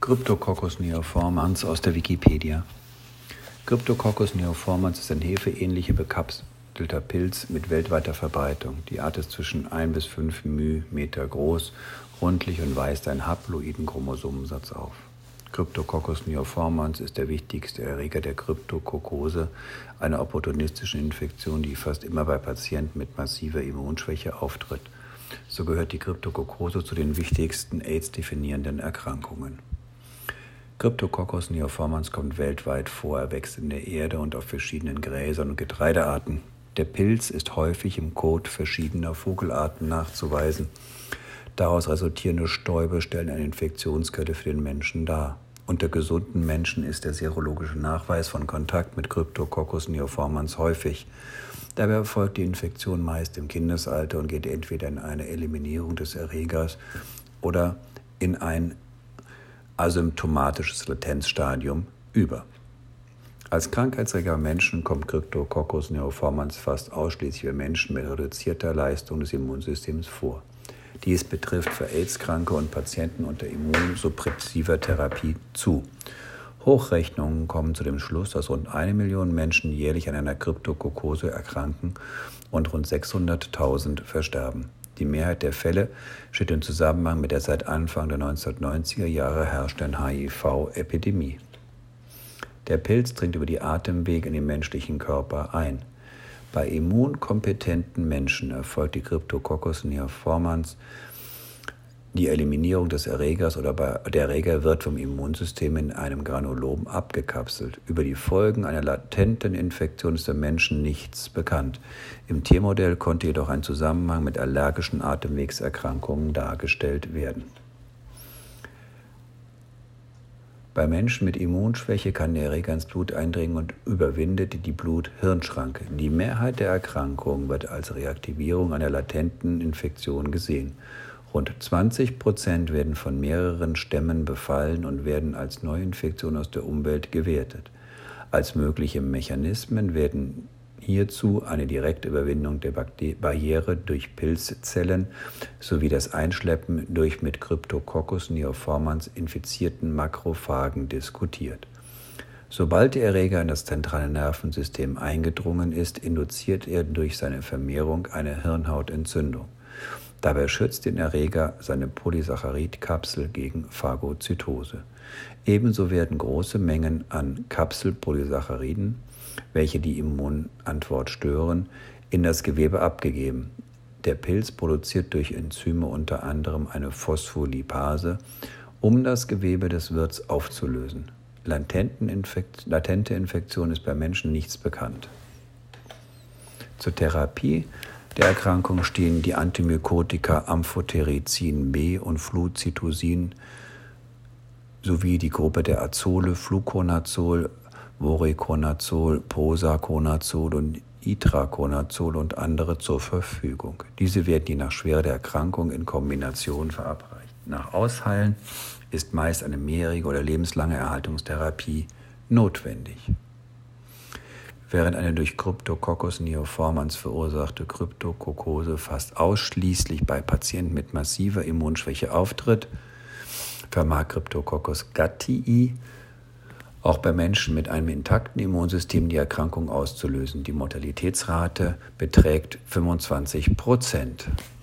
Cryptococcus neoformans aus der Wikipedia. Cryptococcus neoformans ist ein hefeähnlicher bekapselter Pilz mit weltweiter Verbreitung. Die Art ist zwischen 1 bis 5 µm groß, rundlich und weist einen haploiden Chromosomensatz auf. Cryptococcus neoformans ist der wichtigste Erreger der Kryptokokose, einer opportunistischen Infektion, die fast immer bei Patienten mit massiver Immunschwäche auftritt. So gehört die Kryptokokose zu den wichtigsten AIDS-definierenden Erkrankungen. Cryptococcus neoformans kommt weltweit vor, er wächst in der Erde und auf verschiedenen Gräsern und Getreidearten. Der Pilz ist häufig im Kot verschiedener Vogelarten nachzuweisen. Daraus resultierende Stäube stellen eine Infektionskette für den Menschen dar. Unter gesunden Menschen ist der serologische Nachweis von Kontakt mit Cryptococcus neoformans häufig. Dabei erfolgt die Infektion meist im Kindesalter und geht entweder in eine Eliminierung des Erregers oder in ein asymptomatisches Latenzstadium über. Als Krankheitserreger bei Menschen kommt Cryptococcus neoformans fast ausschließlich bei Menschen mit reduzierter Leistung des Immunsystems vor. Dies betrifft für AIDS-Kranke und Patienten unter immunsuppressiver Therapie zu. Hochrechnungen kommen zu dem Schluss, dass rund 1 Million Menschen jährlich an einer Kryptokokose erkranken und rund 600.000 versterben. Die Mehrheit der Fälle steht im Zusammenhang mit der seit Anfang der 1990er Jahre herrschenden HIV-Epidemie. Der Pilz dringt über die Atemwege in den menschlichen Körper ein. Bei immunkompetenten Menschen erfolgt die Cryptococcus neoformans die Eliminierung des Erregers oder der Erreger wird vom Immunsystem in einem Granulom abgekapselt. Über die Folgen einer latenten Infektion ist dem Menschen nichts bekannt. Im Tiermodell konnte jedoch ein Zusammenhang mit allergischen Atemwegserkrankungen dargestellt werden. Bei Menschen mit Immunschwäche kann der Erreger ins Blut eindringen und überwindet die Blut-Hirn-Schranke. Die Mehrheit der Erkrankungen wird als Reaktivierung einer latenten Infektion gesehen. Rund 20% werden von mehreren Stämmen befallen und werden als Neuinfektion aus der Umwelt gewertet. Als mögliche Mechanismen werden hierzu eine direkte Überwindung der Barriere durch Pilzzellen sowie das Einschleppen durch mit Cryptococcus neoformans infizierten Makrophagen diskutiert. Sobald der Erreger in das zentrale Nervensystem eingedrungen ist, induziert er durch seine Vermehrung eine Hirnhautentzündung. Dabei schützt den Erreger seine Polysaccharidkapsel gegen Phagozytose. Ebenso werden große Mengen an Kapselpolysacchariden, welche die Immunantwort stören, in das Gewebe abgegeben. Der Pilz produziert durch Enzyme unter anderem eine Phospholipase, um das Gewebe des Wirts aufzulösen. Latente Infektion ist bei Menschen nichts bekannt. Zur Therapie der Erkrankung stehen die Antimykotika Amphotericin B und Flucituzin sowie die Gruppe der Azole, Fluconazol, Voriconazol, Posaconazol und Itraconazol und andere zur Verfügung. Diese werden je nach Schwere der Erkrankung in Kombination verabreicht. Nach Ausheilen ist meist eine mehrjährige oder lebenslange Erhaltungstherapie notwendig. Während eine durch Cryptococcus neoformans verursachte Kryptokokose fast ausschließlich bei Patienten mit massiver Immunschwäche auftritt, vermag Cryptococcus gattii auch bei Menschen mit einem intakten Immunsystem die Erkrankung auszulösen. Die Mortalitätsrate beträgt 25%.